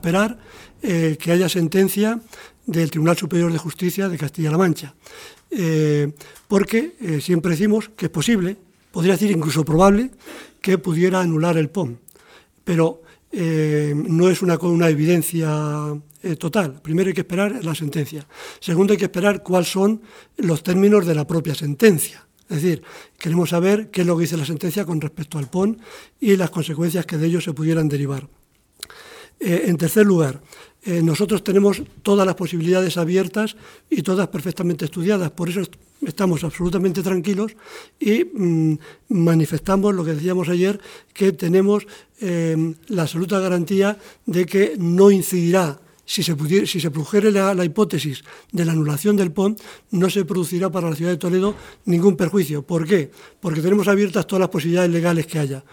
esperar que haya sentencia del Tribunal Superior de Justicia de Castilla-La Mancha, porque siempre decimos que es posible, podría decir incluso probable, que pudiera anular el PON, pero no es una evidencia total. Primero hay que esperar la sentencia. Segundo, hay que esperar cuáles son los términos de la propia sentencia. Es decir, queremos saber qué es lo que dice la sentencia con respecto al PON y las consecuencias que de ello se pudieran derivar. En tercer lugar, nosotros tenemos todas las posibilidades abiertas y todas perfectamente estudiadas, por eso estamos absolutamente tranquilos y manifestamos lo que decíamos ayer, que tenemos la absoluta garantía de que no incidirá. Si se produjera la hipótesis de la anulación del PON, no se producirá para la ciudad de Toledo ningún perjuicio. ¿Por qué? Porque tenemos abiertas todas las posibilidades legales que haya.